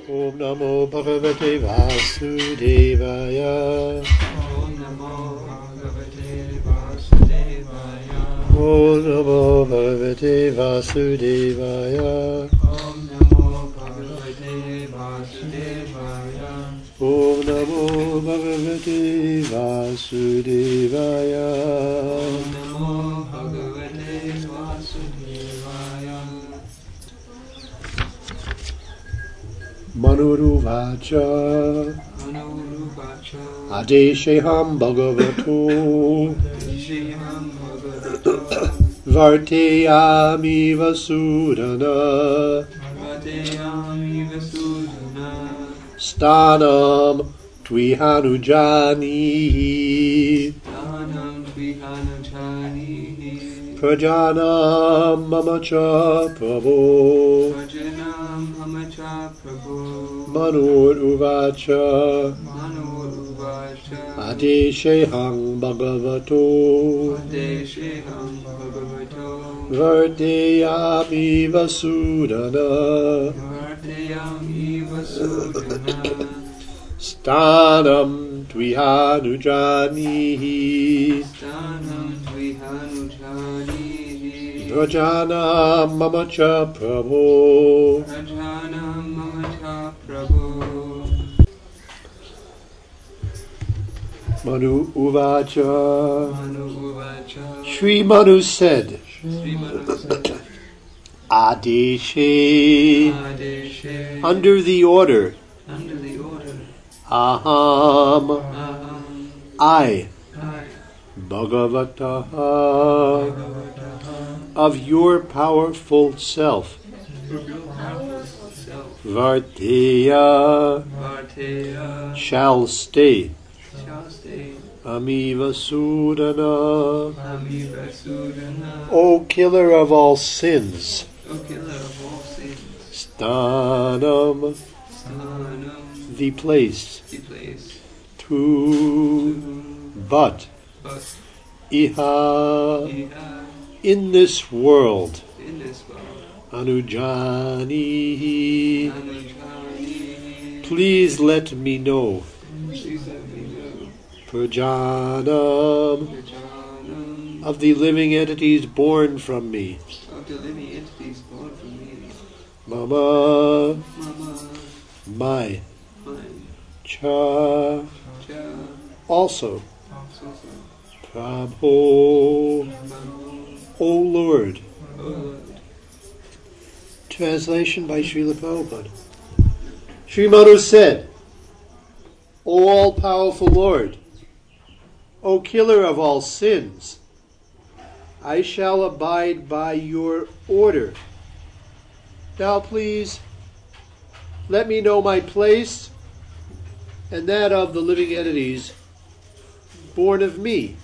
Om Namo Bhagavate Vasudevaya. Om Namo Bhagavate Vasudevaya. Om Namo Bhagavate Vasudevaya. Om Namo Bhagavate Vasudevaya. Om Namo Bhagavate Vasudevaya. Om Namo Bhagavate Vasudevaya. Manuruvacha Manuruvacha Adesheham Bhagavato Adesheham Bhagavato Varteyami Vasudana Varteyami Vasudana Stanam Tvihanujani Dhanam Vihanachani Prajanam Mamacha Prabho Vajanam Hamacha Prabhu Manuruvacha Manuruvacha Adesheham Bhagavato Adesheham Bhagavato Vardeyami Vasudana Vardeyami Vasudana Stanam Tvihanujani Stanam Vihanachani Prajanam Mamacha Prabho Vajanam Hamacha Prabhu Manu Uvacha Manuruvacha Shri Manu said Sri Manu said Adeshe Adeshe under the order under the order Aham Aham I I Bhagavataha Bhagavataha of your powerful self self Varteya Varteya shall stay shall stay Amiva Sudana Amiva Sudana O killer of all sins O killer of all sins Stanam Stanam the place the place to but but Iha Iha in this world in this world Anujani Anujani please let me know please let me know Prajanam Prajanam of the living entities born from me of the living entities born from me Mama Mama my mine cha Cha also also Prabho Prabhu O Lord O Lord Translation by Srila Prabhupada. Sri Manu said, O all-powerful Lord, O killer of all sins, I shall abide by your order. Now please, let me know my place and that of the living entities born of me.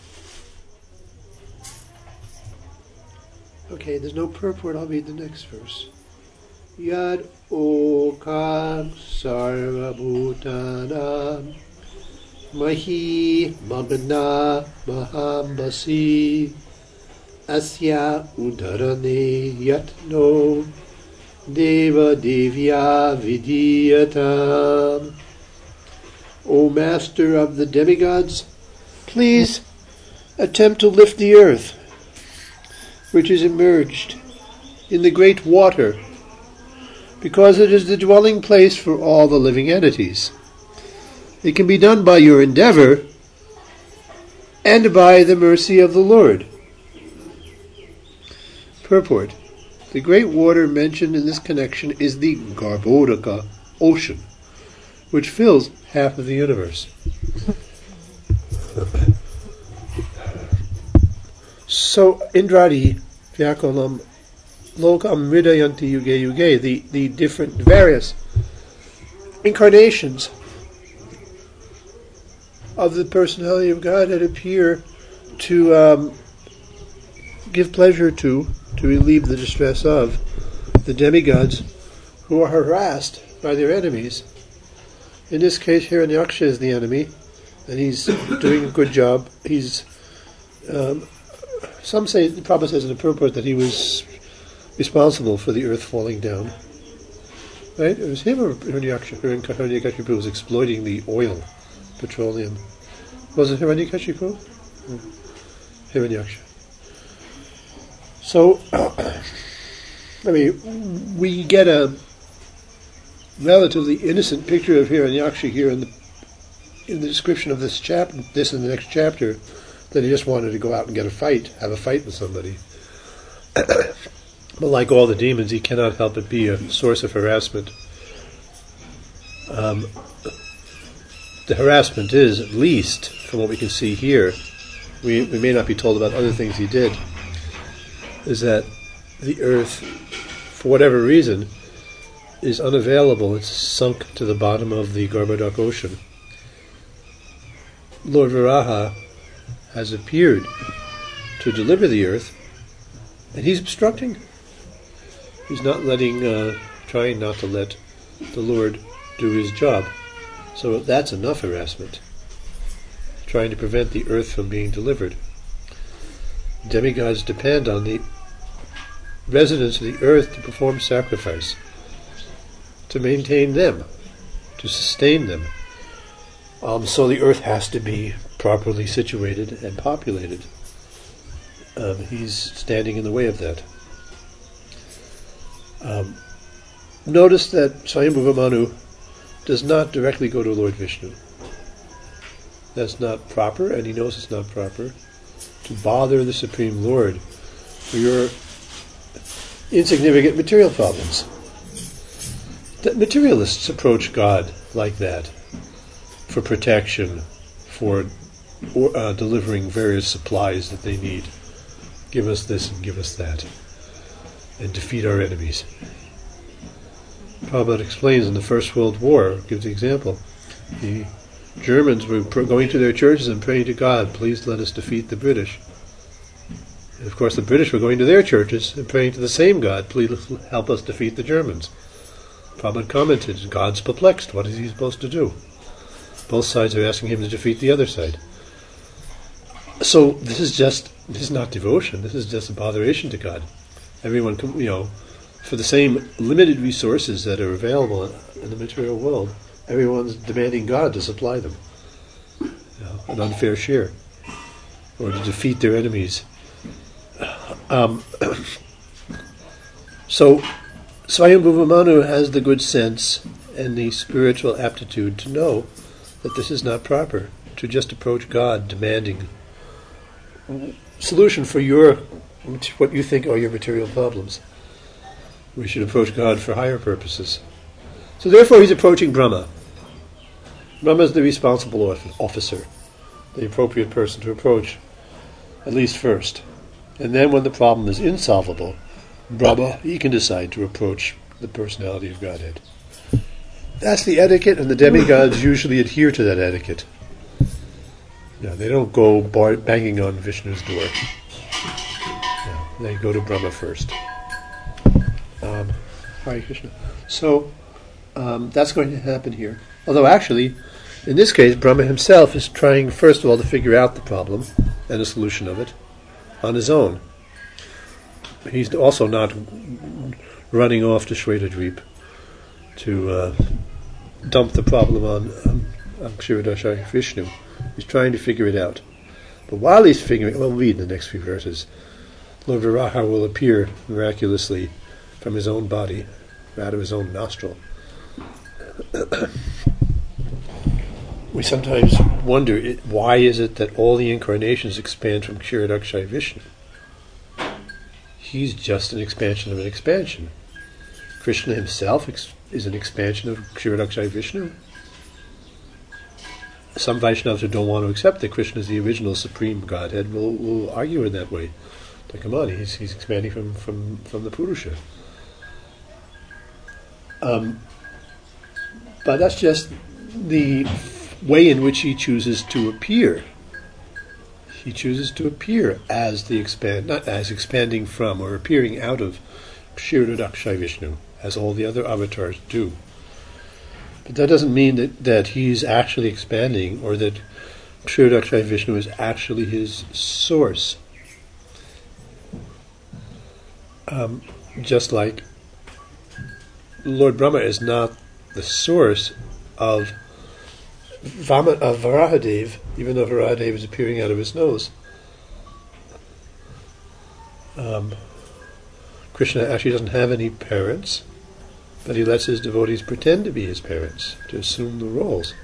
Okay, there's no purport. I'll read the next verse. Yad okam sarva bhutanam mahi magna mahambasi asya udarane yatno deva devya vidiyatam. O Master of the demigods, please attempt to lift the earth, which is immersed in the great water, because it is the dwelling place for all the living entities. It can be done by your endeavor and by the mercy of the Lord. Purport. The great water mentioned in this connection is the Garbhodaka ocean, which fills half of the universe. So, Indradi Vyakulam Lokam Mridayanti Yuge Yuge, the different, various incarnations of the personality of God that appear to give pleasure to relieve the distress of the demigods who are harassed by their enemies. In this case, Hiranyaksha is the enemy, and he's doing a good job. He's some say, the Prabhupada says in the purport that he was responsible for the earth falling down. Right? It was him or Hiranyakashipu was exploiting the oil, petroleum. Was it Hiranyakashipu? Hiranyaksha. So, we get a relatively innocent picture of Hiranyaksha here in the description of this chapter, this in the next chapter, that he just wanted to go out and have a fight with somebody. But like all the demons, he cannot help but be a source of harassment. The harassment is, at least from what we can see here, we may not be told about other things he did, is that the earth, for whatever reason, is unavailable. It's sunk to the bottom of the Garbhodak ocean. Lord Varaha has appeared to deliver the earth, and he's obstructing. He's not trying not to let the Lord do his job. So that's enough harassment, trying to prevent the earth from being delivered. Demigods depend on the residents of the earth to perform sacrifice, to maintain them, to sustain them. So the earth has to be properly situated and populated. He's standing in the way of that. Notice that Swayambhuva Manu does not directly go to Lord Vishnu. That's not proper, and he knows it's not proper to bother the Supreme Lord for your insignificant material problems. The materialists approach God like that, for protection, for delivering various supplies that they need. Give us this and give us that, and defeat our enemies. Prabhupada explains in the First World War, gives the example. The Germans were going to their churches and praying to God, please let us defeat the British. And of course the British were going to their churches and praying to the same God, please help us defeat the Germans. Prabhupada commented, God's perplexed, what is he supposed to do? Both sides are asking him to defeat the other side. So this is not devotion, this is just a botheration to God. Everyone, for the same limited resources that are available in the material world, everyone's demanding God to supply them. An unfair share. Or to defeat their enemies. So Swayambhuva Manu has the good sense and the spiritual aptitude to know that this is not proper, to just approach God demanding solution for what you think are your material problems. We should approach God for higher purposes. So therefore he's approaching Brahma. Brahma is the responsible officer, the appropriate person to approach, at least first. And then when the problem is insolvable, Brahma, he can decide to approach the personality of Godhead. That's the etiquette, and the demigods usually adhere to that etiquette. They don't go banging on Vishnu's door. They go to Brahma first. Hare Krishna. So that's going to happen here. Although actually, in this case, Brahma himself is trying first of all to figure out the problem and a solution of it on his own. He's also not running off to Shvetadvip to dump the problem on Kshirodakashayi Vishnu. He's trying to figure it out. But while he's figuring it, we'll read in the next few verses, Lord Varaha will appear miraculously from his own body, out of his own nostril. We sometimes wonder, why is it that all the incarnations expand from Kshirodakashayi Vishnu? He's just an expansion of an expansion. Krishna himself is an expansion of Kshirodakashayi Vishnu. Some Vaishnavas who don't want to accept that Krishna is the original supreme Godhead will argue in that way. Like, come on, he's expanding from the Purusha. But that's just the way in which he chooses to appear. He chooses to appear as not as expanding from or appearing out of Kshirodakashayi Vishnu, as all the other avatars do. But that doesn't mean that he's actually expanding, or that Kshirodakashayi Vishnu is actually his source. Just like Lord Brahma is not the source of Varahadev, even though Varahadev is appearing out of his nose. Krishna actually doesn't have any parents, but he lets his devotees pretend to be his parents, to assume the roles.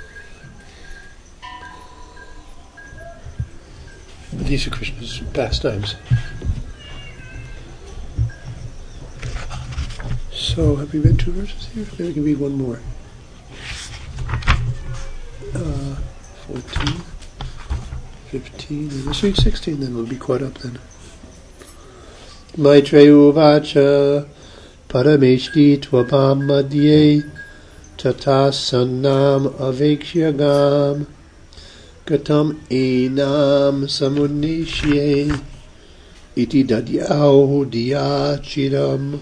These are Krishna's pastimes. So, have we read 2 verses here? Maybe we can read one more. 14, 15, let's read 16, then we'll be caught up then. Maitreya Uvacha Parameshti Tvapam Madhye Tata Sannam Avekshyagam Gatam Enam Samunishye Iti Dadyau Diyachiram.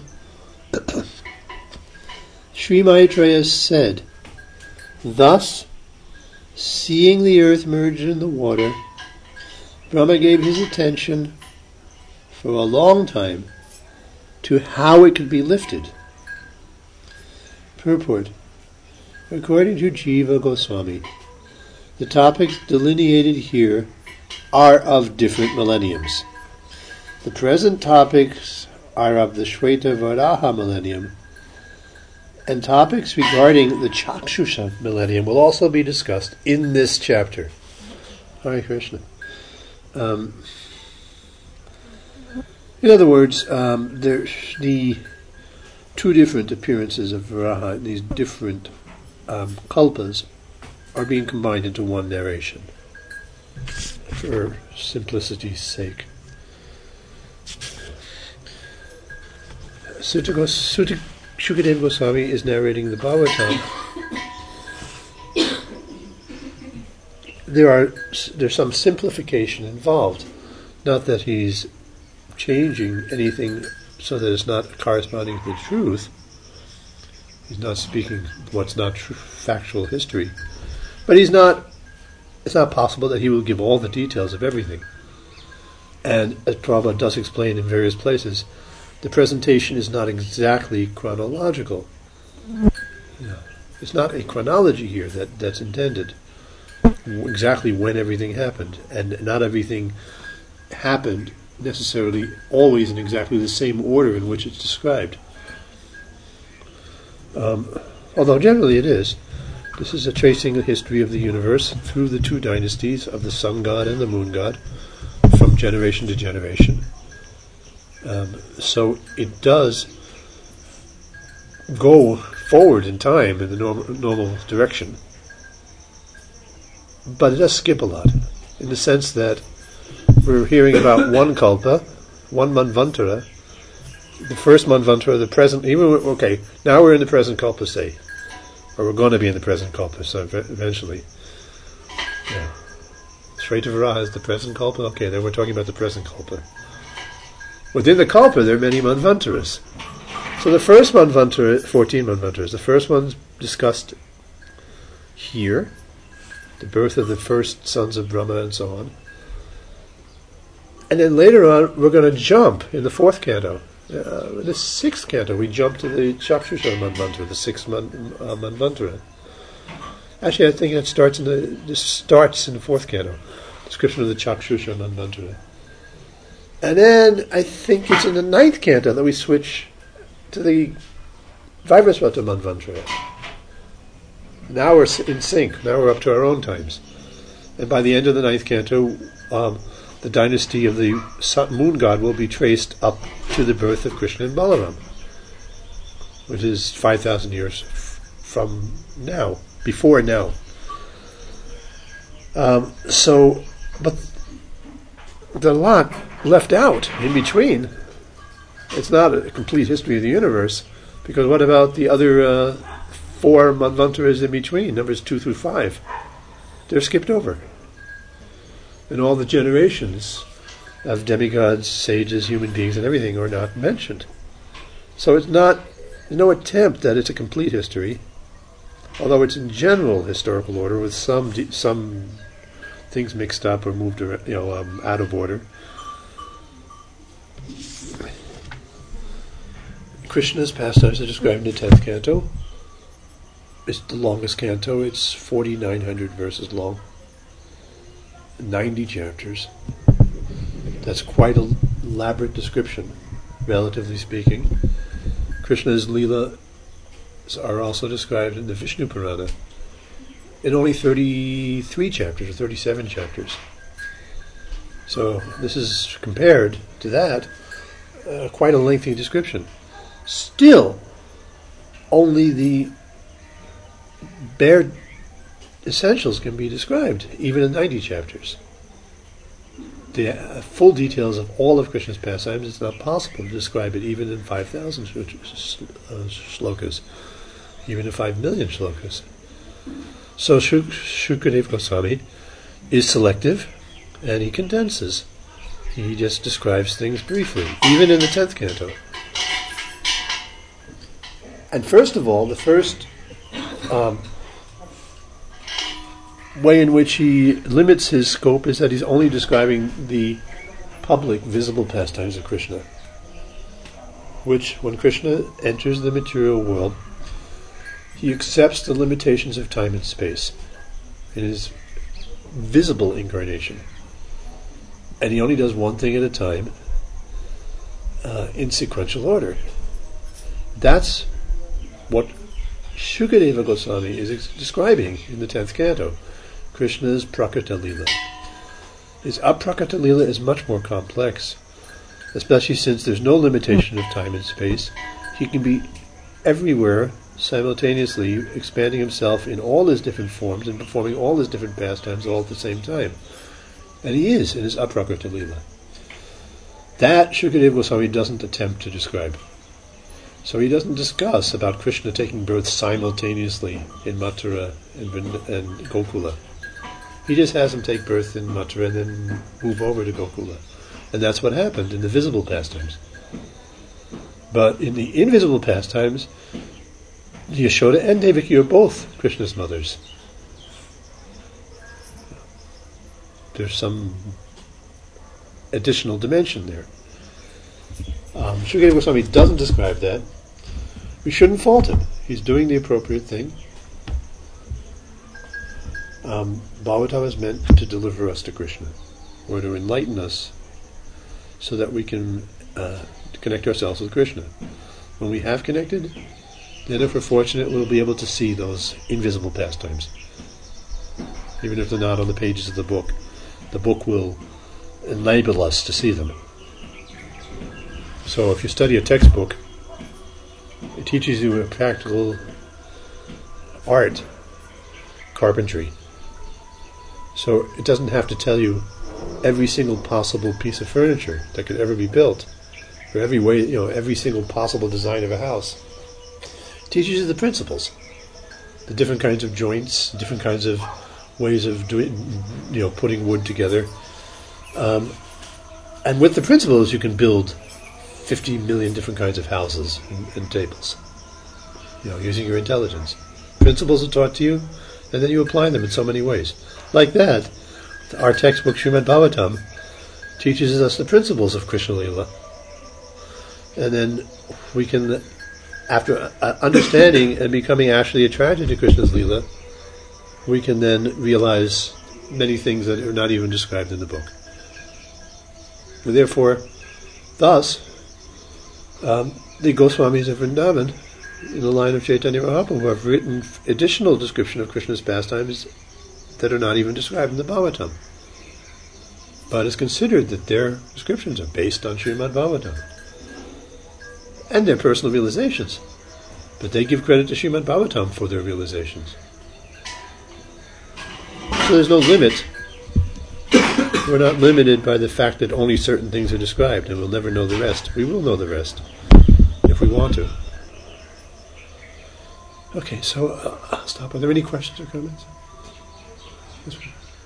Sri Maitreya said, thus, seeing the earth merged in the water, Brahma gave his attention for a long time to how it could be lifted. Purport. According to Jiva Goswami, the topics delineated here are of different millenniums. The present topics are of the Shweta Varaha millennium, and topics regarding the Chakshusha millennium will also be discussed in this chapter. Hare Krishna. In other words, there's the 2 different appearances of Varaha in these different kalpas are being combined into one narration for simplicity's sake. Shukadeva Goswami is narrating the Bhagavatam. There's some simplification involved. Not that he's changing anything so that it's not corresponding to the truth. He's not speaking what's not factual history. But it's not possible that he will give all the details of everything. And as Prabhupada does explain in various places, the presentation is not exactly chronological. It's not a chronology here that's intended, exactly when everything happened, and not everything happened necessarily always in exactly the same order in which it's described. Although generally it is. This is a tracing the history of the universe through the 2 dynasties of the sun god and the moon god, from generation to generation. So it does go forward in time in the normal direction. But it does skip a lot, in the sense that we're hearing about one kalpa, one manvantara, the first manvantara, the present, now we're in the present kalpa, say, or we're going to be in the present kalpa, so eventually. Yeah. Shweta Varaha is the present kalpa, okay, then we're talking about the present kalpa. Within the kalpa, there are many manvantaras. So the first manvantara, 14 manvantaras, the first one's discussed here, the birth of the first sons of Brahma and so on. And then later on, we're going to jump in the 4th canto. The 6th canto, we jump to the Chakshusha manvantara, the 6th manvantara. Actually, I think this starts in the 4th canto, description of the Chakshusha manvantara. And then I think it's in the 9th canto that we switch to the Vairasvata manvantara. Now we're in sync. Now we're up to our own times. And by the end of the 9th canto, the dynasty of the moon god will be traced up to the birth of Krishna and Balaram, which is 5,000 years from now, before now. But the lot left out in between. It's not a complete history of the universe, because what about the other 4 manvantaras in between, numbers 2 through 5? They're skipped over. And all the generations of demigods, sages, human beings, and everything are not mentioned. So there's no attempt that it's a complete history, although it's in general historical order with some things mixed up or moved out of order. Krishna's pastimes are described in the 10th canto. It's the longest canto. It's 4,900 verses long. 90 chapters. That's quite an elaborate description, relatively speaking. Krishna's Leela are also described in the Vishnu Purana in only 33 chapters or 37 chapters. So this is, compared to that, quite a lengthy description. Still, only the bare essentials can be described, even in 90 chapters. The full details of all of Krishna's pastimes, it's not possible to describe it even in 5,000 shlokas, even in 5 million shlokas. So Shukadeva Goswami is selective, and he condenses. He just describes things briefly, even in the 10th canto. And first of all, the first way in which he limits his scope is that he's only describing the public, visible pastimes of Krishna, which, when Krishna enters the material world, he accepts the limitations of time and space in his visible incarnation. And he only does one thing at a time, in sequential order. That's what Shukadeva Goswami is describing in the 10th canto, Krishna's Prakata Leela. His Aprakata Leela is much more complex, especially since there's no limitation of time and space. He can be everywhere simultaneously, expanding himself in all his different forms and performing all his different pastimes all at the same time. And he is in his Aprakata Leela. That Shukadeva Goswami doesn't attempt to describe. So he doesn't discuss about Krishna taking birth simultaneously in Mathura and Gokula. He just has him take birth in Mathura and then move over to Gokula. And that's what happened in the visible pastimes. But in the invisible pastimes, Yashoda and Devaki are both Krishna's mothers. There's some additional dimension there. Shukadeva Goswami doesn't describe that. We shouldn't fault him. He's doing the appropriate thing. Bhagavatam is meant to deliver us to Krishna, or to enlighten us so that we can connect ourselves with Krishna. When we have connected, then if we're fortunate, we'll be able to see those invisible pastimes. Even if they're not on the pages of the book will enable us to see them. So if you study a textbook, it teaches you a practical art, carpentry. So it doesn't have to tell you every single possible piece of furniture that could ever be built, or every way, every single possible design of a house. It teaches you the principles, the different kinds of joints, different kinds of ways of doing, putting wood together. And with the principles, you can build 50 million different kinds of houses and tables, using your intelligence. Principles are taught to you, and then you apply them in so many ways. Like that, our textbook Srimad Bhagavatam teaches us the principles of Krishna Leela. And then we can, after understanding and becoming actually attracted to Krishna's Leela, we can then realize many things that are not even described in the book. And therefore, thus, the Goswamis of Vrindavan, in the line of Chaitanya Mahaprabhu, have written additional description of Krishna's pastimes that are not even described in the Bhagavatam. But it's considered that their descriptions are based on Srimad Bhagavatam and their personal realizations. But they give credit to Srimad Bhagavatam for their realizations. So there's no limit. We're not limited by the fact that only certain things are described and we'll never know the rest. We will know the rest if we want to. Okay, so I'll stop. Are there any questions or comments? Yes,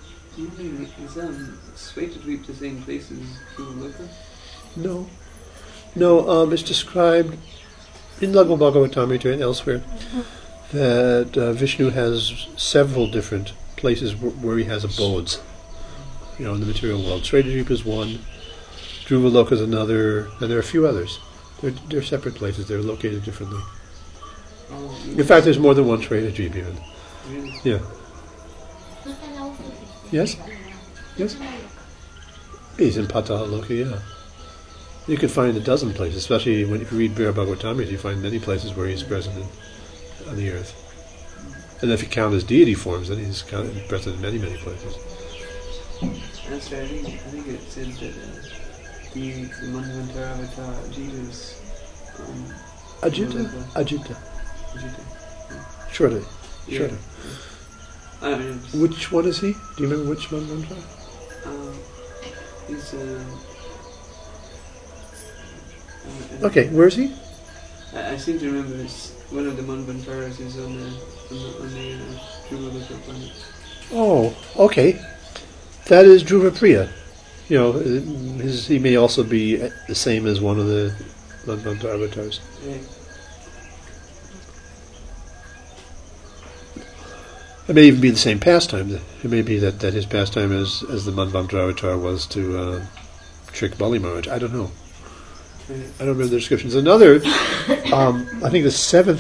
Is Sweta Dweep the same place as Dhruva Loka? No, it's described in Lagma Bhagavatamrita and elsewhere that Vishnu has several different places where he has abodes, in the material world. Sweta Dweep is one, Dhruva Loka is another, and there are a few others. They're separate places. They're located differently. Oh, In fact, there's more than one Srinaji even. really? Yeah. Yes? Yes? He's in Patala-loka, yeah. You could find a dozen places, especially if you read Brihad Bhagavatamrita, you find many places where he's present on the earth. And if you count his deity forms, then he's present in many, many places. That's right. I think it said that the Manvantara avatar Ajita is Ajita? Ajita. Surely. Yeah. Surely. I mean, it's, Which one is he? Do you remember which Manvantara? he's Okay, where is he? I seem to remember it's one of the Manvantaras is on the Dhruva planet. Oh, okay. That is Dhruva Priya. You know, he may also be the same as one of the Manvantara avatars. Right. It may even be the same pastime. It may be that his pastime as the Manvantara avatar was to trick Bali Maharaj. I don't know. I don't remember the descriptions. Another, I think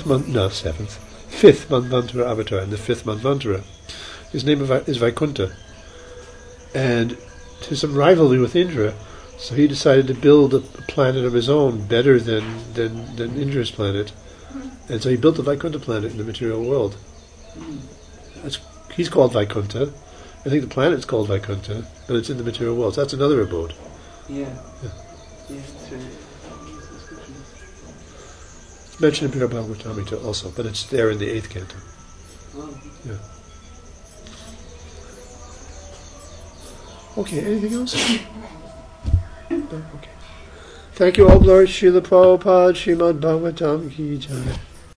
fifth Manvantara avatar, and the fifth Manvantara, his name is Vaikuntha. And there's some rivalry with Indra, so he decided to build a planet of his own better than Indra's planet. And so he built the Vaikuntha planet in the material world. He's called Vaikuntha. I think the planet's called Vaikuntha, but it's in the material world. So that's another abode. Yeah, that's right. It's mentioned in Brihad Bhagavatamrita also, but it's there in the 8th canto. Oh. Yeah. Okay, anything else? No? Okay. Thank you, Lord Srila Prabhupada, Srimad Bhagavatam Ki Jai.